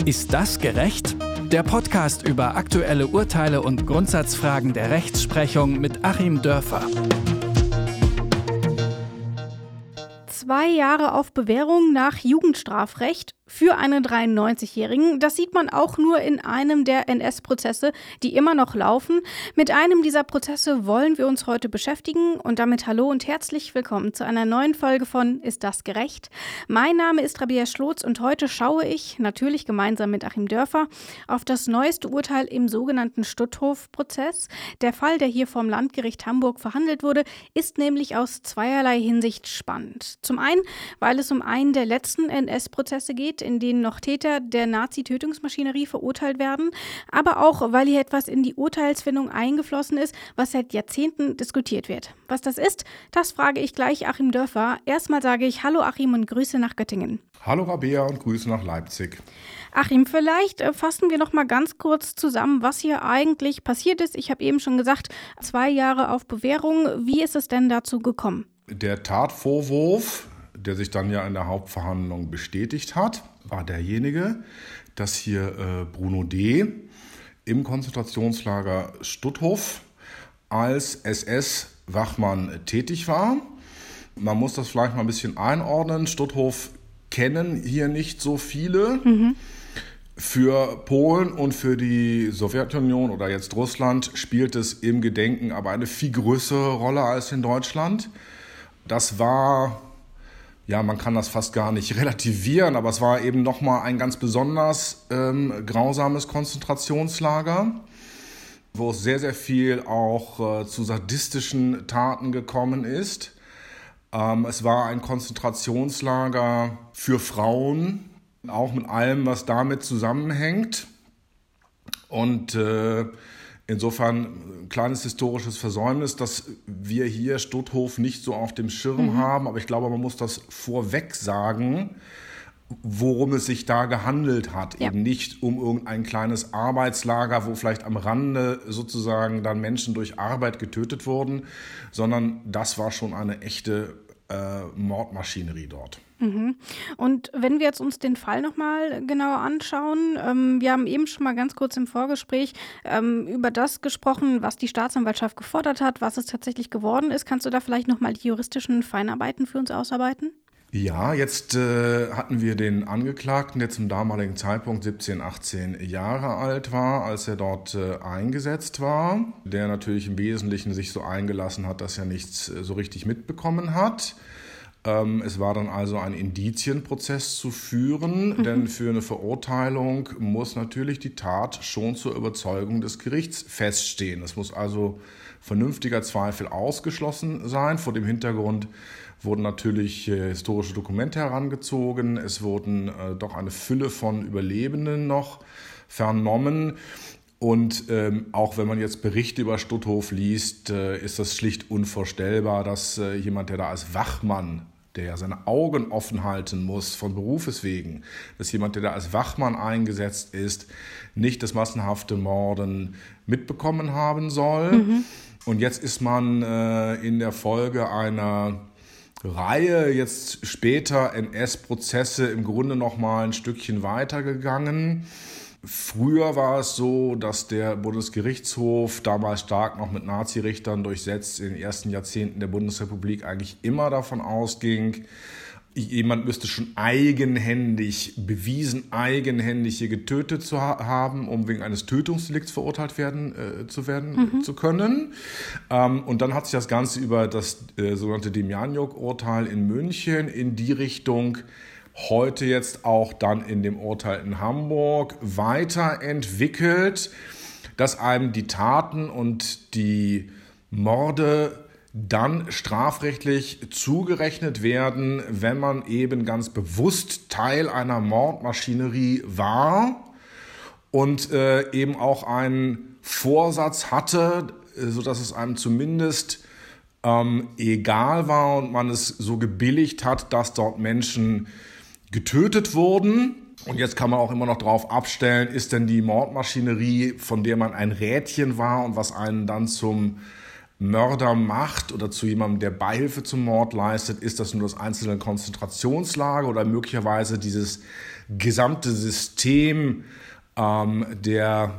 Ist das gerecht? Der Podcast über aktuelle Urteile und Grundsatzfragen der Rechtsprechung mit Achim Dörfer. 2 Jahre auf Bewährung nach Jugendstrafrecht für einen 93-Jährigen. Das sieht man auch nur in einem der NS-Prozesse, die immer noch laufen. Mit einem dieser Prozesse wollen wir uns heute beschäftigen und damit hallo und herzlich willkommen zu einer neuen Folge von Ist das gerecht? Mein Name ist Rabea Schlotz und heute schaue ich, natürlich gemeinsam mit Achim Dörfer, auf das neueste Urteil im sogenannten Stutthof-Prozess. Der Fall, der hier vom Landgericht Hamburg verhandelt wurde, ist nämlich aus zweierlei Hinsicht spannend. Zum einen, weil es um einen der letzten NS-Prozesse geht, in denen noch Täter der Nazi-Tötungsmaschinerie verurteilt werden, aber auch, weil hier etwas in die Urteilsfindung eingeflossen ist, was seit Jahrzehnten diskutiert wird. Was das ist, das frage ich gleich Achim Dörfer. Erstmal sage ich Hallo Achim und Grüße nach Göttingen. Hallo Rabea und Grüße nach Leipzig. Achim, vielleicht fassen wir noch mal ganz kurz zusammen, was hier eigentlich passiert ist. Ich habe eben schon gesagt, 2 Jahre auf Bewährung. Wie ist es denn dazu gekommen? Der Tatvorwurf, der sich dann ja in der Hauptverhandlung bestätigt hat, war derjenige, dass hier Bruno D. im Konzentrationslager Stutthof als SS-Wachmann tätig war. Man muss das vielleicht mal ein bisschen einordnen. Stutthof kennen hier nicht so viele. Für Polen und für die Sowjetunion oder jetzt Russland spielt es im Gedenken aber eine viel größere Rolle als in Deutschland. Das war, ja, man kann das fast gar nicht relativieren, aber es war eben nochmal ein ganz besonders grausames Konzentrationslager, wo es sehr, sehr viel auch zu sadistischen Taten gekommen ist. Es war ein Konzentrationslager für Frauen, auch mit allem, was damit zusammenhängt. Und insofern ein kleines historisches Versäumnis, dass wir hier Stutthof nicht so auf dem Schirm haben. Aber ich glaube, man muss das vorweg sagen, worum es sich da gehandelt hat. Ja. Eben nicht um irgendein kleines Arbeitslager, wo vielleicht am Rande sozusagen dann Menschen durch Arbeit getötet wurden, sondern das war schon eine echte Mordmaschinerie dort. Und wenn wir jetzt uns den Fall nochmal genauer anschauen, wir haben eben schon mal ganz kurz im Vorgespräch über das gesprochen, was die Staatsanwaltschaft gefordert hat, was es tatsächlich geworden ist. Kannst du da vielleicht nochmal die juristischen Feinarbeiten für uns ausarbeiten? Ja, jetzt hatten wir den Angeklagten, der zum damaligen Zeitpunkt 17, 18 Jahre alt war, als er dort eingesetzt war, der natürlich im Wesentlichen sich so eingelassen hat, dass er nichts so richtig mitbekommen hat. Es war dann also ein Indizienprozess zu führen, denn für eine Verurteilung muss natürlich die Tat schon zur Überzeugung des Gerichts feststehen. Es muss also vernünftiger Zweifel ausgeschlossen sein. Vor dem Hintergrund wurden natürlich historische Dokumente herangezogen. Es wurden doch eine Fülle von Überlebenden noch vernommen. Und auch wenn man jetzt Berichte über Stutthof liest, ist das schlicht unvorstellbar, dass jemand, der da als Wachmann, der ja seine Augen offen halten muss von Berufes wegen, dass jemand, der da als Wachmann eingesetzt ist, nicht das massenhafte Morden mitbekommen haben soll. Und jetzt ist man in der Folge einer Reihe jetzt später NS-Prozesse im Grunde noch mal ein Stückchen weitergegangen. Früher war es so, dass der Bundesgerichtshof, damals stark noch mit Nazirichtern durchsetzt, in den ersten Jahrzehnten der Bundesrepublik eigentlich immer davon ausging, jemand müsste schon eigenhändig hier getötet zu haben, um wegen eines Tötungsdelikts verurteilt zu können. Und dann hat sich das Ganze über das sogenannte Demjanjuk-Urteil in München in die Richtung heute jetzt auch dann in dem Urteil in Hamburg weiterentwickelt, dass einem die Taten und die Morde dann strafrechtlich zugerechnet werden, wenn man eben ganz bewusst Teil einer Mordmaschinerie war und eben auch einen Vorsatz hatte, sodass es einem zumindest egal war und man es so gebilligt hat, dass dort Menschen getötet wurden. Und jetzt kann man auch immer noch darauf abstellen, ist denn die Mordmaschinerie, von der man ein Rädchen war und was einen dann zum Mörder macht oder zu jemandem, der Beihilfe zum Mord leistet? Ist das nur das einzelne Konzentrationslager oder möglicherweise dieses gesamte System der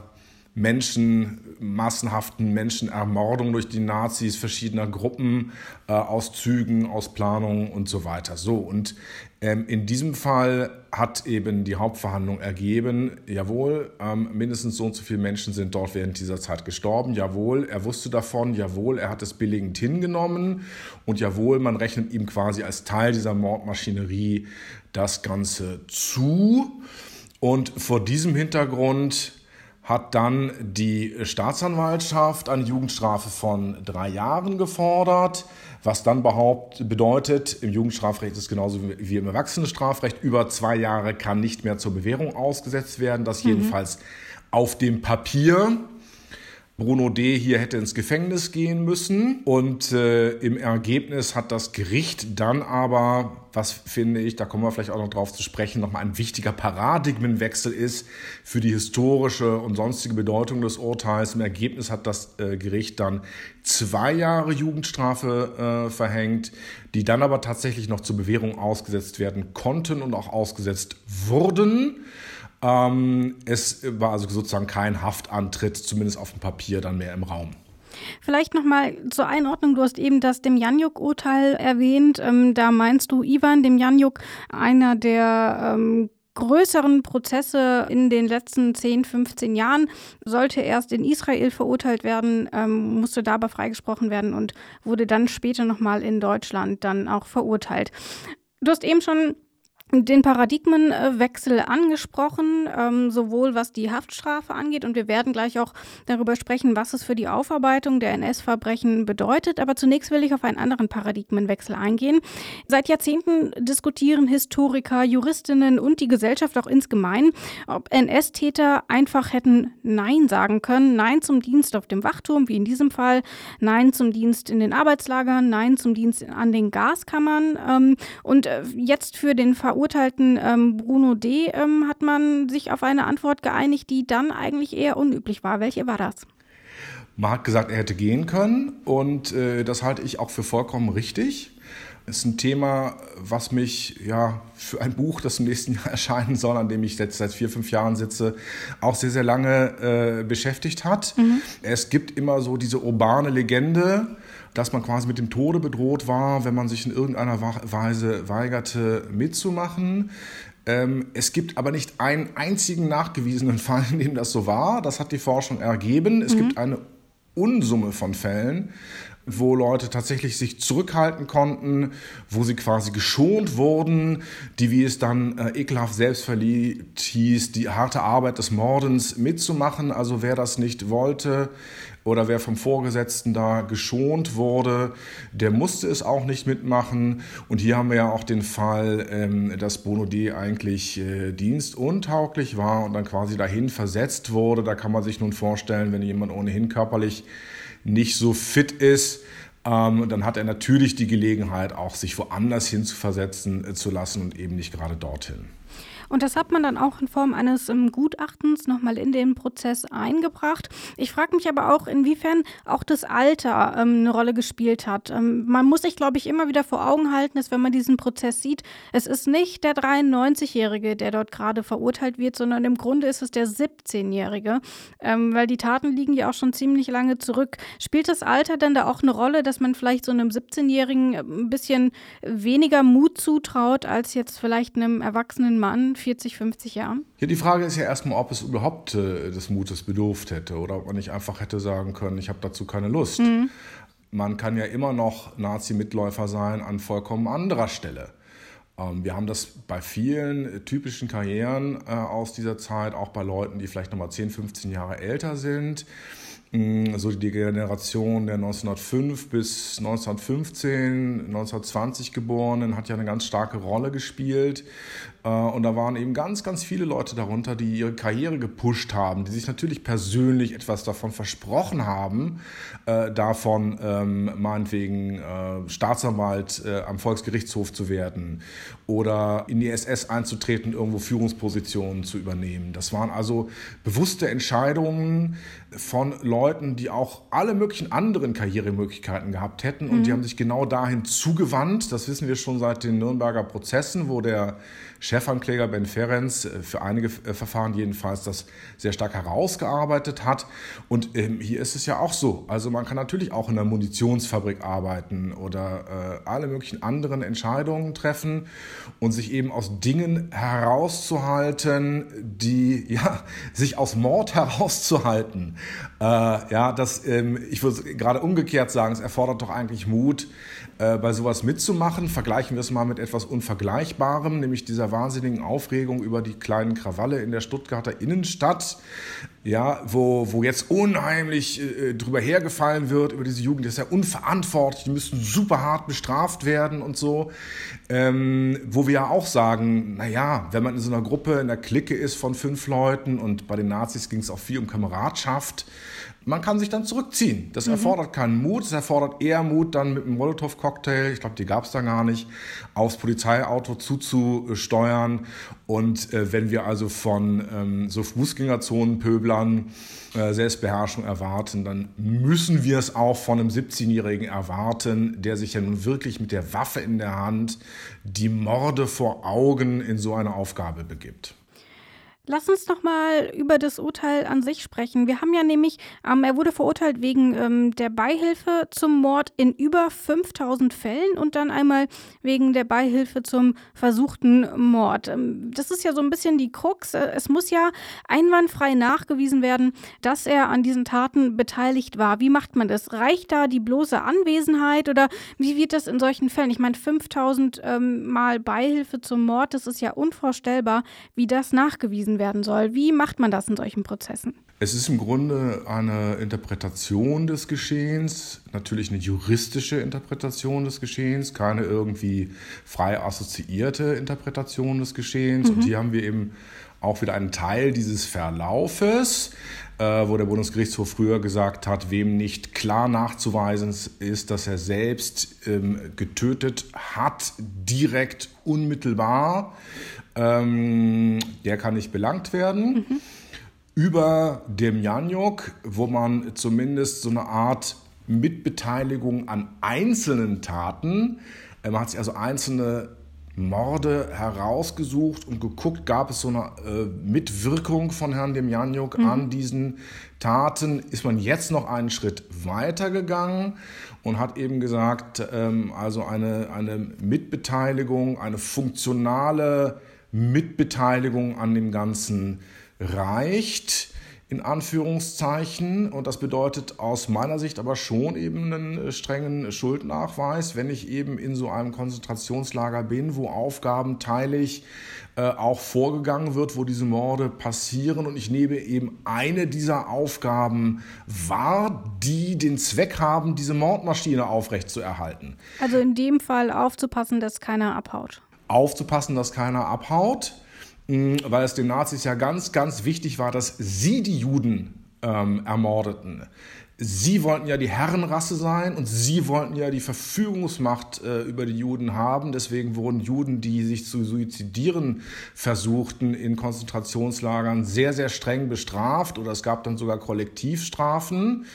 massenhaften Menschenermordung durch die Nazis, verschiedener Gruppen, Auszügen, Ausplanungen und so weiter. So, und in diesem Fall hat eben die Hauptverhandlung ergeben, jawohl, mindestens so und so viele Menschen sind dort während dieser Zeit gestorben, jawohl, er wusste davon, jawohl, er hat es billigend hingenommen und jawohl, man rechnet ihm quasi als Teil dieser Mordmaschinerie das Ganze zu. Und vor diesem Hintergrund hat dann die Staatsanwaltschaft eine Jugendstrafe von 3 Jahren gefordert, was dann bedeutet, im Jugendstrafrecht ist es genauso wie im Erwachsenenstrafrecht, über 2 Jahre kann nicht mehr zur Bewährung ausgesetzt werden, das jedenfalls auf dem Papier. Bruno D. hier hätte ins Gefängnis gehen müssen und im Ergebnis hat das Gericht dann aber, was finde ich, da kommen wir vielleicht auch noch drauf zu sprechen, nochmal ein wichtiger Paradigmenwechsel ist für die historische und sonstige Bedeutung des Urteils. Im Ergebnis hat das Gericht dann 2 Jahre Jugendstrafe verhängt, die dann aber tatsächlich noch zur Bewährung ausgesetzt werden konnten und auch ausgesetzt wurden. Es war also sozusagen kein Haftantritt, zumindest auf dem Papier, dann mehr im Raum. Vielleicht nochmal zur Einordnung, du hast eben das Demjanjuk-Urteil erwähnt. Da meinst du Ivan Demjanjuk, einer der größeren Prozesse in den letzten 10, 15 Jahren, sollte erst in Israel verurteilt werden, musste da aber freigesprochen werden und wurde dann später nochmal in Deutschland dann auch verurteilt. Du hast eben schon den Paradigmenwechsel angesprochen, sowohl was die Haftstrafe angeht und wir werden gleich auch darüber sprechen, was es für die Aufarbeitung der NS-Verbrechen bedeutet. Aber zunächst will ich auf einen anderen Paradigmenwechsel eingehen. Seit Jahrzehnten diskutieren Historiker, Juristinnen und die Gesellschaft auch insgemein, ob NS-Täter einfach hätten Nein sagen können. Nein zum Dienst auf dem Wachturm, wie in diesem Fall. Nein zum Dienst in den Arbeitslagern. Nein zum Dienst an den Gaskammern. Und jetzt für den verurteilten Bruno D. Hat man sich auf eine Antwort geeinigt, die dann eigentlich eher unüblich war. Welche war das? Man hat gesagt, er hätte gehen können und das halte ich auch für vollkommen richtig. Es ist ein Thema, was mich für ein Buch, das im nächsten Jahr erscheinen soll, an dem ich jetzt seit 4, 5 Jahren sitze, auch sehr, sehr lange beschäftigt hat. Es gibt immer so diese urbane Legende, dass man quasi mit dem Tode bedroht war, wenn man sich in irgendeiner Weise weigerte mitzumachen. Es gibt aber nicht einen einzigen nachgewiesenen Fall, in dem das so war. Das hat die Forschung ergeben. Es gibt eine Unsumme von Fällen, wo Leute tatsächlich sich zurückhalten konnten, wo sie quasi geschont wurden, die, wie es dann ekelhaft selbstverliebt hieß, die harte Arbeit des Mordens mitzumachen. Also wer das nicht wollte oder wer vom Vorgesetzten da geschont wurde, der musste es auch nicht mitmachen. Und hier haben wir ja auch den Fall, dass Bruno D. eigentlich dienstuntauglich war und dann quasi dahin versetzt wurde. Da kann man sich nun vorstellen, wenn jemand ohnehin körperlich nicht so fit ist, dann hat er natürlich die Gelegenheit, auch sich woanders hin zu versetzen zu lassen und eben nicht gerade dorthin. Und das hat man dann auch in Form eines Gutachtens nochmal in den Prozess eingebracht. Ich frage mich aber auch, inwiefern auch das Alter eine Rolle gespielt hat. Man muss sich, glaube ich, immer wieder vor Augen halten, dass wenn man diesen Prozess sieht, es ist nicht der 93-Jährige, der dort gerade verurteilt wird, sondern im Grunde ist es der 17-Jährige, weil die Taten liegen ja auch schon ziemlich lange zurück. Spielt das Alter denn da auch eine Rolle, dass man vielleicht so einem 17-Jährigen ein bisschen weniger Mut zutraut, als jetzt vielleicht einem erwachsenen Mann 40, 50 Jahren? Ja, die Frage ist ja erstmal, ob es überhaupt des Mutes bedurft hätte oder ob man nicht einfach hätte sagen können, ich habe dazu keine Lust. Man kann ja immer noch Nazi-Mitläufer sein an vollkommen anderer Stelle. Wir haben das bei vielen typischen Karrieren aus dieser Zeit, auch bei Leuten, die vielleicht nochmal 10, 15 Jahre älter sind. So die Generation der 1905 bis 1915, 1920 Geborenen hat ja eine ganz starke Rolle gespielt. Und da waren eben ganz, ganz viele Leute darunter, die ihre Karriere gepusht haben, die sich natürlich persönlich etwas davon versprochen haben, meinetwegen Staatsanwalt am Volksgerichtshof zu werden oder in die SS einzutreten, irgendwo Führungspositionen zu übernehmen. Das waren also bewusste Entscheidungen von Leuten, Leuten, die auch alle möglichen anderen Karrieremöglichkeiten gehabt hätten. Und die haben sich genau dahin zugewandt. Das wissen wir schon seit den Nürnberger Prozessen, wo der Chefankläger Ben Ferenc für einige Verfahren jedenfalls das sehr stark herausgearbeitet hat. Und hier ist es ja auch so. Also man kann natürlich auch in einer Munitionsfabrik arbeiten oder alle möglichen anderen Entscheidungen treffen und sich eben aus Dingen herauszuhalten, die sich aus Mord herauszuhalten. Ich würde gerade umgekehrt sagen, es erfordert doch eigentlich Mut, bei sowas mitzumachen. Vergleichen wir es mal mit etwas Unvergleichbarem, nämlich dieser wahnsinnigen Aufregung über die kleinen Krawalle in der Stuttgarter Innenstadt, wo jetzt unheimlich drüber hergefallen wird über diese Jugend. Das ist ja unverantwortlich, die müssten super hart bestraft werden und so. Wo wir ja auch sagen, wenn man in so einer Gruppe, in der Clique ist von 5 Leuten und bei den Nazis ging es auch viel um Kameradschaft, man kann sich dann zurückziehen. Das erfordert keinen Mut, es erfordert eher Mut, dann mit einem Molotow-Cocktail, ich glaube, die gab es da gar nicht, aufs Polizeiauto zuzusteuern. Und wenn wir also von so Fußgängerzonenpöblern Selbstbeherrschung erwarten, dann müssen wir es auch von einem 17-Jährigen erwarten, der sich ja nun wirklich mit der Waffe in der Hand die Morde vor Augen in so eine Aufgabe begibt. Lass uns noch mal über das Urteil an sich sprechen. Wir haben ja nämlich, er wurde verurteilt wegen der Beihilfe zum Mord in über 5000 Fällen und dann einmal wegen der Beihilfe zum versuchten Mord. Das ist ja so ein bisschen die Krux. Es muss ja einwandfrei nachgewiesen werden, dass er an diesen Taten beteiligt war. Wie macht man das? Reicht da die bloße Anwesenheit oder wie wird das in solchen Fällen? Ich meine, 5000 Mal Beihilfe zum Mord, das ist ja unvorstellbar, wie das nachgewiesen werden soll. Wie macht man das in solchen Prozessen? Es ist im Grunde eine Interpretation des Geschehens, natürlich eine juristische Interpretation des Geschehens, keine irgendwie frei assoziierte Interpretation des Geschehens. Und hier haben wir eben auch wieder einen Teil dieses Verlaufes, wo der Bundesgerichtshof früher gesagt hat, wem nicht klar nachzuweisen ist, dass er selbst getötet hat, direkt, unmittelbar, der kann nicht belangt werden. Über Demjanjuk, wo man zumindest so eine Art Mitbeteiligung an einzelnen Taten, man hat sich also einzelne Morde herausgesucht und geguckt, gab es so eine Mitwirkung von Herrn Demjanjuk an diesen Taten, ist man jetzt noch einen Schritt weiter gegangen und hat eben gesagt, also eine Mitbeteiligung, eine funktionale Mitbeteiligung an dem Ganzen reicht, in Anführungszeichen. Und das bedeutet aus meiner Sicht aber schon eben einen strengen Schuldnachweis, wenn ich eben in so einem Konzentrationslager bin, wo aufgabenteilig auch vorgegangen wird, wo diese Morde passieren. Und ich nehme eben eine dieser Aufgaben wahr, die den Zweck haben, diese Mordmaschine aufrechtzuerhalten. Also in dem Fall aufzupassen, dass keiner abhaut. Aufzupassen, dass keiner abhaut, weil es den Nazis ja ganz, ganz wichtig war, dass sie die Juden ermordeten. Sie wollten ja die Herrenrasse sein und sie wollten ja die Verfügungsmacht über die Juden haben. Deswegen wurden Juden, die sich zu suizidieren versuchten, in Konzentrationslagern sehr, sehr streng bestraft oder es gab dann sogar Kollektivstrafen.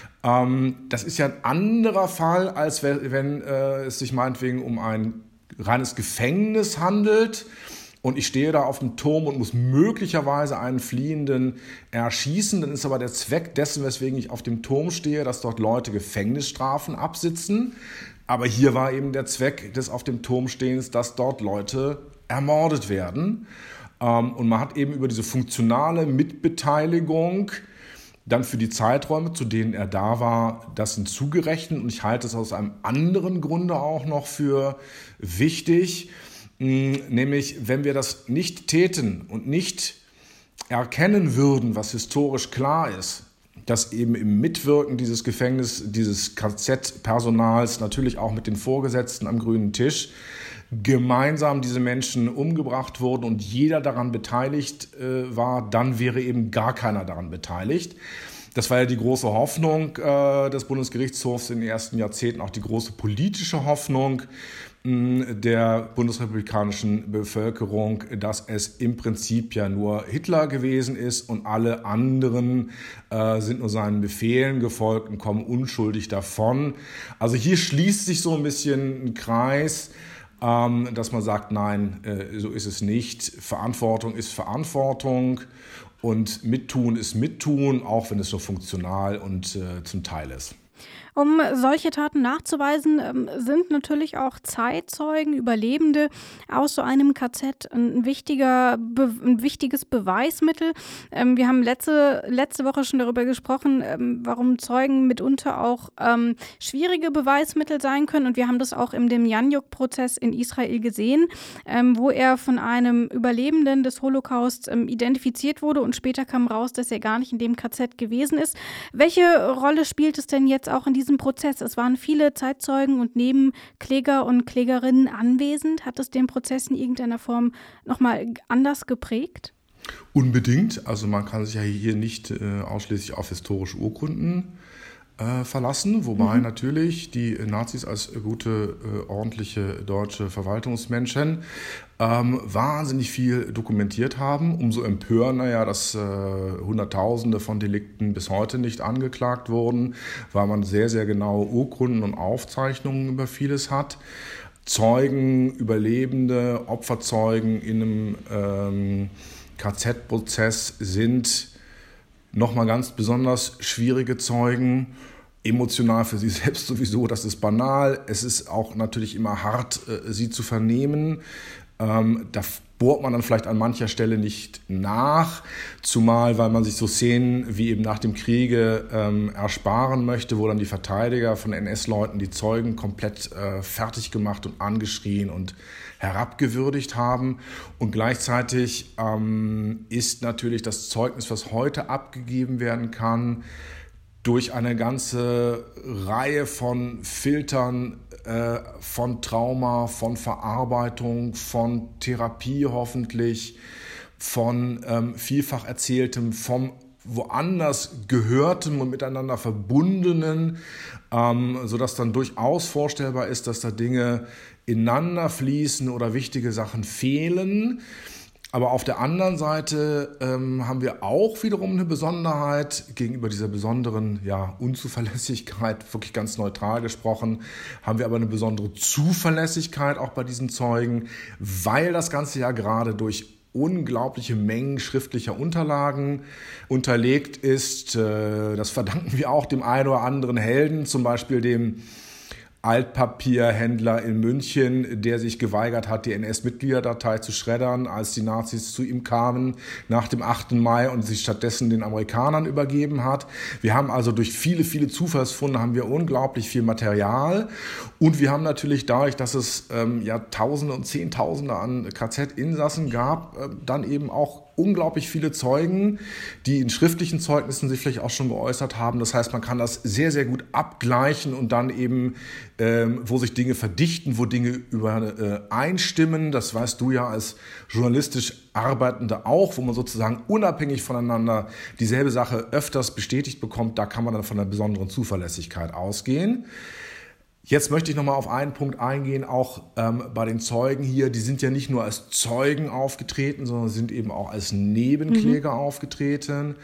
Das ist ja ein anderer Fall, als wenn es sich meinetwegen um ein reines Gefängnis handelt und ich stehe da auf dem Turm und muss möglicherweise einen Fliehenden erschießen, dann ist aber der Zweck dessen, weswegen ich auf dem Turm stehe, dass dort Leute Gefängnisstrafen absitzen. Aber hier war eben der Zweck des auf dem Turm Stehens, dass dort Leute ermordet werden. Und man hat eben über diese funktionale Mitbeteiligung dann für die Zeiträume, zu denen er da war, das hinzugerechnet. Und ich halte es aus einem anderen Grunde auch noch für wichtig, nämlich wenn wir das nicht täten und nicht erkennen würden, was historisch klar ist, dass eben im Mitwirken dieses dieses KZ-Personals, natürlich auch mit den Vorgesetzten am grünen Tisch, gemeinsam diese Menschen umgebracht wurden und jeder daran beteiligt war, dann wäre eben gar keiner daran beteiligt. Das war ja die große Hoffnung des Bundesgerichtshofs in den ersten Jahrzehnten, auch die große politische Hoffnung. der bundesrepublikanischen Bevölkerung, dass es im Prinzip ja nur Hitler gewesen ist und alle anderen sind nur seinen Befehlen gefolgt und kommen unschuldig davon. Also hier schließt sich so ein bisschen ein Kreis, dass man sagt, nein, so ist es nicht. Verantwortung ist Verantwortung und Mittun ist Mittun, auch wenn es so funktional und zum Teil ist. Um solche Taten nachzuweisen, sind natürlich auch Zeitzeugen, Überlebende aus so einem KZ ein wichtiges Beweismittel. Wir haben letzte Woche schon darüber gesprochen, warum Zeugen mitunter auch schwierige Beweismittel sein können. Und wir haben das auch in dem Demjanjuk-Prozess in Israel gesehen, wo er von einem Überlebenden des Holocaust identifiziert wurde und später kam raus, dass er gar nicht in dem KZ gewesen ist. Welche Rolle spielt es denn jetzt auch in diesem Prozess? Es waren viele Zeitzeugen und Nebenkläger und Klägerinnen anwesend. Hat es den Prozess in irgendeiner Form nochmal anders geprägt? Unbedingt. Also man kann sich ja hier nicht ausschließlich auf historische Urkunden verlassen, wobei natürlich die Nazis als gute, ordentliche deutsche Verwaltungsmenschen wahnsinnig viel dokumentiert haben. Umso empörender ja, dass Hunderttausende von Delikten bis heute nicht angeklagt wurden, weil man sehr, sehr genaue Urkunden und Aufzeichnungen über vieles hat. Zeugen, Überlebende, Opferzeugen in einem KZ-Prozess sind nochmal ganz besonders schwierige Zeugen, emotional für sie selbst sowieso, das ist banal. Es ist auch natürlich immer hart, sie zu vernehmen. Da bohrt man dann vielleicht an mancher Stelle nicht nach, zumal weil man sich so Szenen wie eben nach dem Kriege ersparen möchte, wo dann die Verteidiger von NS-Leuten die Zeugen komplett fertig gemacht und angeschrien und herabgewürdigt haben. Und gleichzeitig ist natürlich das Zeugnis, was heute abgegeben werden kann, durch eine ganze Reihe von Filtern, von Trauma, von Verarbeitung, von Therapie hoffentlich, von vielfach Erzähltem, vom woanders Gehörtem und miteinander Verbundenen, sodass dann durchaus vorstellbar ist, dass da Dinge ineinander fließen oder wichtige Sachen fehlen. Aber auf der anderen Seite haben wir auch wiederum eine Besonderheit gegenüber dieser besonderen Unzuverlässigkeit, wirklich ganz neutral gesprochen, haben wir aber eine besondere Zuverlässigkeit auch bei diesen Zeugen, weil das Ganze ja gerade durch unglaubliche Mengen schriftlicher Unterlagen unterlegt ist. Das verdanken wir auch dem einen oder anderen Helden, zum Beispiel dem Altpapierhändler in München, der sich geweigert hat, die NS-Mitgliederdatei zu schreddern, als die Nazis zu ihm kamen nach dem 8. Mai und sich stattdessen den Amerikanern übergeben hat. Wir haben also durch viele, viele Zufallsfunde haben wir unglaublich viel Material und wir haben natürlich dadurch, dass es Tausende und Zehntausende an KZ-Insassen gab, dann eben auch unglaublich viele Zeugen, die in schriftlichen Zeugnissen sich vielleicht auch schon geäußert haben. Das heißt, man kann das sehr, sehr gut abgleichen und dann eben, wo sich Dinge verdichten, wo Dinge übereinstimmen. Das weißt du ja als journalistisch Arbeitende auch, wo man sozusagen unabhängig voneinander dieselbe Sache öfters bestätigt bekommt. Da kann man dann von einer besonderen Zuverlässigkeit ausgehen. Jetzt möchte ich nochmal auf einen Punkt eingehen, auch bei den Zeugen hier. Die sind ja nicht nur als Zeugen aufgetreten, sondern sind eben auch als Nebenkläger aufgetreten,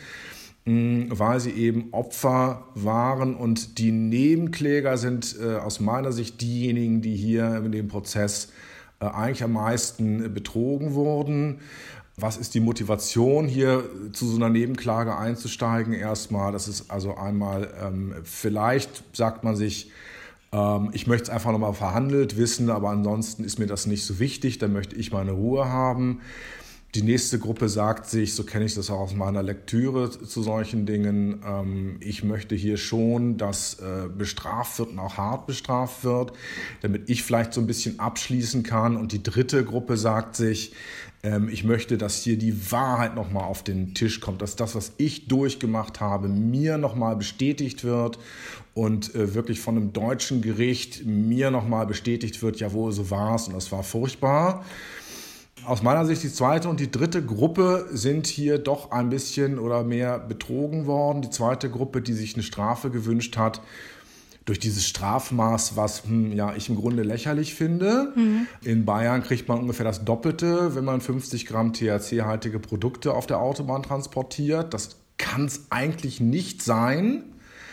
weil sie eben Opfer waren. Und die Nebenkläger sind aus meiner Sicht diejenigen, die hier in dem Prozess eigentlich am meisten betrogen wurden. Was ist die Motivation, hier zu so einer Nebenklage einzusteigen? Erstmal, das ist also einmal, vielleicht sagt man sich, ich möchte es einfach nochmal verhandelt wissen, aber ansonsten ist mir das nicht so wichtig, dann möchte ich meine Ruhe haben. Die nächste Gruppe sagt sich, so kenne ich das auch aus meiner Lektüre zu solchen Dingen, ich möchte hier schon, dass bestraft wird und auch hart bestraft wird, damit ich vielleicht so ein bisschen abschließen kann. Und die dritte Gruppe sagt sich, ich möchte, dass hier die Wahrheit nochmal auf den Tisch kommt, dass das, was ich durchgemacht habe, mir nochmal bestätigt wird und wirklich von einem deutschen Gericht mir nochmal bestätigt wird, jawohl, so war es und das war furchtbar. Aus meiner Sicht die zweite und die dritte Gruppe sind hier doch ein bisschen oder mehr betrogen worden. Die zweite Gruppe, die sich eine Strafe gewünscht hat, durch dieses Strafmaß, was ich im Grunde lächerlich finde. In Bayern kriegt man ungefähr das Doppelte, wenn man 50 Gramm THC-haltige Produkte auf der Autobahn transportiert. Das kann es eigentlich nicht sein.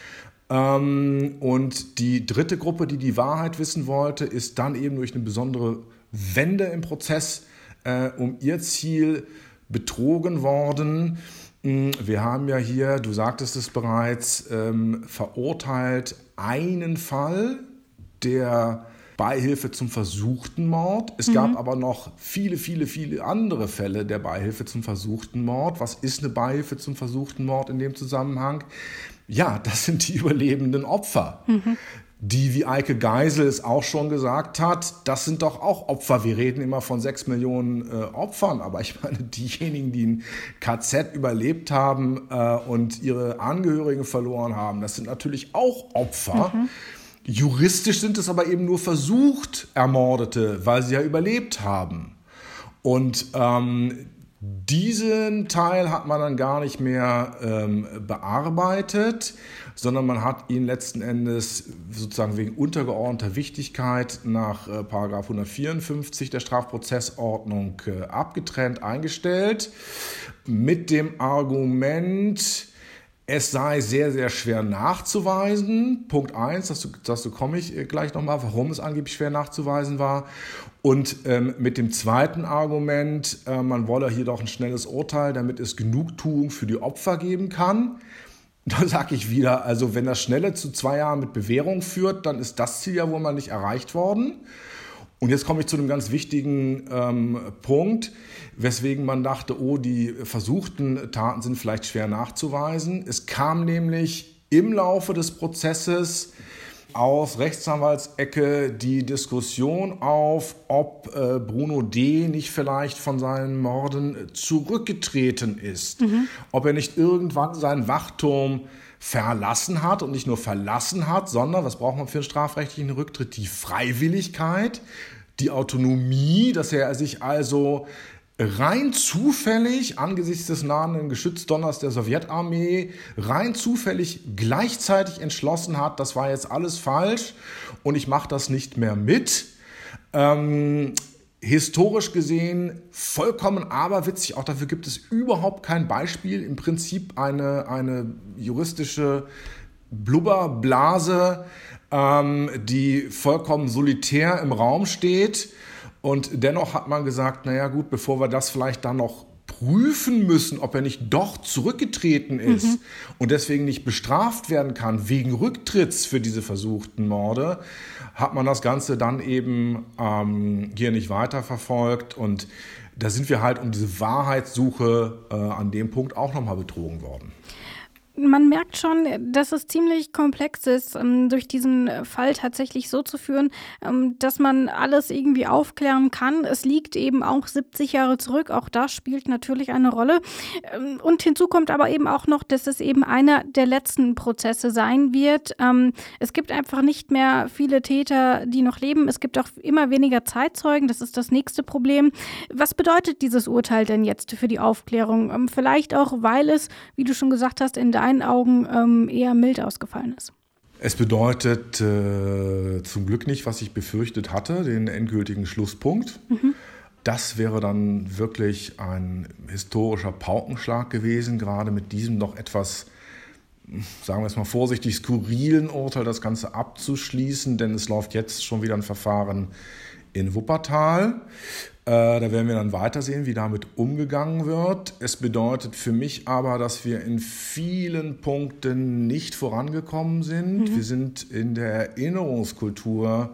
Und die dritte Gruppe, die die Wahrheit wissen wollte, ist dann eben durch eine besondere Wende im Prozess um ihr Ziel betrogen worden. Wir haben ja hier, du sagtest es bereits, verurteilt einen Fall der Beihilfe zum versuchten Mord. Es gab aber noch viele, viele, viele andere Fälle der Beihilfe zum versuchten Mord. Was ist eine Beihilfe zum versuchten Mord in dem Zusammenhang? Ja, das sind die überlebenden Opfer. Die, wie Eike Geisel es auch schon gesagt hat, das sind doch auch Opfer. Wir reden immer von 6 Millionen Opfern, aber ich meine, diejenigen, die ein KZ überlebt haben und ihre Angehörigen verloren haben, das sind natürlich auch Opfer. Juristisch sind es aber eben nur versucht Ermordete, weil sie ja überlebt haben. Und diesen Teil hat man dann gar nicht mehr bearbeitet, sondern man hat ihn letzten Endes sozusagen wegen untergeordneter Wichtigkeit nach § 154 der Strafprozessordnung abgetrennt eingestellt, mit dem Argument, es sei sehr, sehr schwer nachzuweisen. Punkt 1, dazu komme ich gleich nochmal, warum es angeblich schwer nachzuweisen war. Und mit dem zweiten Argument, man wolle hier doch ein schnelles Urteil, damit es Genugtuung für die Opfer geben kann. Da sage ich wieder, also wenn das Schnelle zu 2 Jahren mit Bewährung führt, dann ist das Ziel ja wohl mal nicht erreicht worden. Und jetzt komme ich zu einem ganz wichtigen Punkt, weswegen man dachte, oh, die versuchten Taten sind vielleicht schwer nachzuweisen. Es kam nämlich im Laufe des Prozesses aus Rechtsanwaltsecke die Diskussion auf, ob Bruno D. nicht vielleicht von seinen Morden zurückgetreten ist. Ob er nicht irgendwann seinen Wachturm verlassen hat und nicht nur verlassen hat, sondern, was braucht man für einen strafrechtlichen Rücktritt? Die Freiwilligkeit, die Autonomie, dass er sich also rein zufällig angesichts des nahenden Geschützdonners der Sowjetarmee rein zufällig gleichzeitig entschlossen hat, das war jetzt alles falsch und ich mache das nicht mehr mit. Historisch gesehen vollkommen aberwitzig, auch dafür gibt es überhaupt kein Beispiel. Im Prinzip eine juristische Blubberblase, die vollkommen solitär im Raum steht. Und dennoch hat man gesagt, naja gut, bevor wir das vielleicht dann noch prüfen müssen, ob er nicht doch zurückgetreten ist und deswegen nicht bestraft werden kann wegen Rücktritts für diese versuchten Morde, hat man das Ganze dann eben hier nicht weiterverfolgt. Und da sind wir halt um diese Wahrheitssuche an dem Punkt auch nochmal betrogen worden. Man merkt schon, dass es ziemlich komplex ist, durch diesen Fall tatsächlich so zu führen, dass man alles irgendwie aufklären kann. Es liegt eben auch 70 Jahre zurück. Auch das spielt natürlich eine Rolle. Und hinzu kommt aber eben auch noch, dass es eben einer der letzten Prozesse sein wird. Es gibt einfach nicht mehr viele Täter, die noch leben. Es gibt auch immer weniger Zeitzeugen. Das ist das nächste Problem. Was bedeutet dieses Urteil denn jetzt für die Aufklärung? Vielleicht auch, weil es, wie du schon gesagt hast, in deinen Augen eher mild ausgefallen ist. Es bedeutet zum Glück nicht, was ich befürchtet hatte, den endgültigen Schlusspunkt. Das wäre dann wirklich ein historischer Paukenschlag gewesen, gerade mit diesem noch etwas, sagen wir es mal vorsichtig, skurrilen Urteil das Ganze abzuschließen, denn es läuft jetzt schon wieder ein Verfahren in Wuppertal. Da werden wir dann weitersehen, wie damit umgegangen wird. Es bedeutet für mich aber, dass wir in vielen Punkten nicht vorangekommen sind. Wir sind in der Erinnerungskultur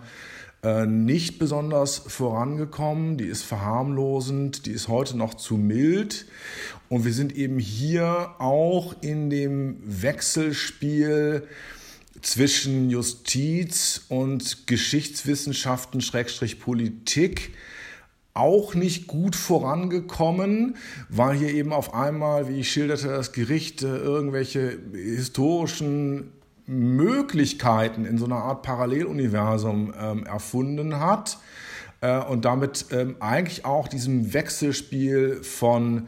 nicht besonders vorangekommen. Die ist verharmlosend, die ist heute noch zu mild. Und wir sind eben hier auch in dem Wechselspiel zwischen Justiz und Geschichtswissenschaften / Politik auch nicht gut vorangekommen, weil hier eben auf einmal, wie ich schilderte, das Gericht irgendwelche historischen Möglichkeiten in so einer Art Paralleluniversum erfunden hat und damit eigentlich auch diesem Wechselspiel von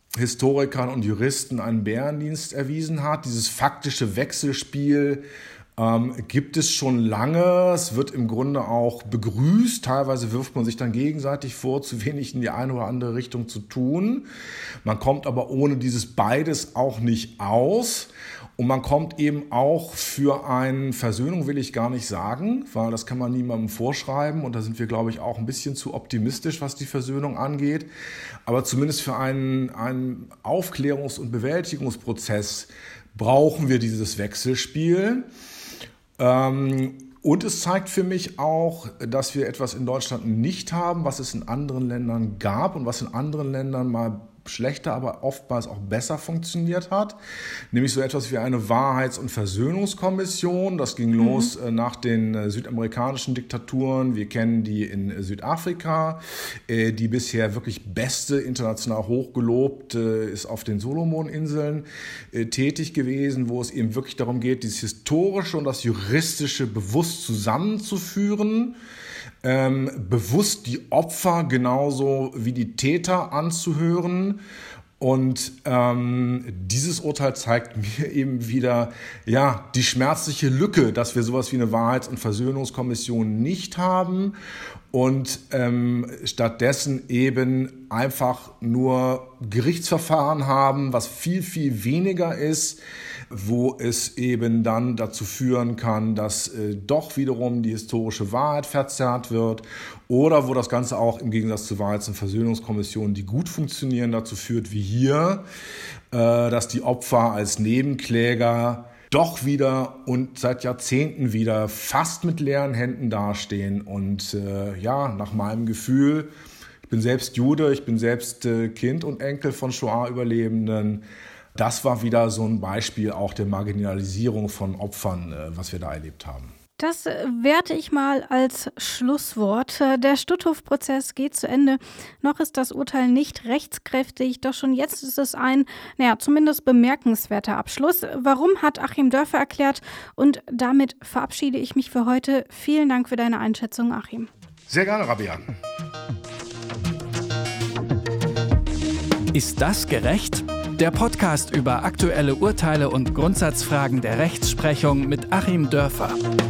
Historikern und Juristen einen Bärendienst erwiesen hat. Dieses faktische Wechselspiel Gibt es schon lange. Es wird im Grunde auch begrüßt. Teilweise wirft man sich dann gegenseitig vor, zu wenig in die eine oder andere Richtung zu tun. Man kommt aber ohne dieses beides auch nicht aus. Und man kommt eben auch für eine Versöhnung, will ich gar nicht sagen, weil das kann man niemandem vorschreiben. Und da sind wir, glaube ich, auch ein bisschen zu optimistisch, was die Versöhnung angeht. Aber zumindest für einen Aufklärungs- und Bewältigungsprozess brauchen wir dieses Wechselspiel. Und es zeigt für mich auch, dass wir etwas in Deutschland nicht haben, was es in anderen Ländern gab und was in anderen Ländern mal schlechter, aber oftmals auch besser funktioniert hat. Nämlich so etwas wie eine Wahrheits- und Versöhnungskommission. Das ging los nach den südamerikanischen Diktaturen. Wir kennen die in Südafrika. Die bisher wirklich beste, international hochgelobt, ist auf den Solomoninseln tätig gewesen, wo es eben wirklich darum geht, dieses Historische und das Juristische bewusst zusammenzuführen. Bewusst die Opfer genauso wie die Täter anzuhören. Und dieses Urteil zeigt mir eben wieder die schmerzliche Lücke, dass wir sowas wie eine Wahrheits- und Versöhnungskommission nicht haben und stattdessen eben einfach nur Gerichtsverfahren haben, was viel, viel weniger ist, wo es eben dann dazu führen kann, dass doch wiederum die historische Wahrheit verzerrt wird oder wo das Ganze auch im Gegensatz zu Wahrheits- und Versöhnungskommissionen, die gut funktionieren, dazu führt wie hier, dass die Opfer als Nebenkläger doch wieder und seit Jahrzehnten wieder fast mit leeren Händen dastehen. Und nach meinem Gefühl, ich bin selbst Jude, ich bin selbst Kind und Enkel von Shoah-Überlebenden. Das war wieder so ein Beispiel auch der Marginalisierung von Opfern, was wir da erlebt haben. Das werte ich mal als Schlusswort. Der Stutthof-Prozess geht zu Ende. Noch ist das Urteil nicht rechtskräftig, doch schon jetzt ist es ein, zumindest bemerkenswerter Abschluss. Warum, hat Achim Dörfer erklärt. Und damit verabschiede ich mich für heute. Vielen Dank für deine Einschätzung, Achim. Sehr gerne, Rabea. Ist das gerecht? Der Podcast über aktuelle Urteile und Grundsatzfragen der Rechtsprechung mit Achim Dörfer.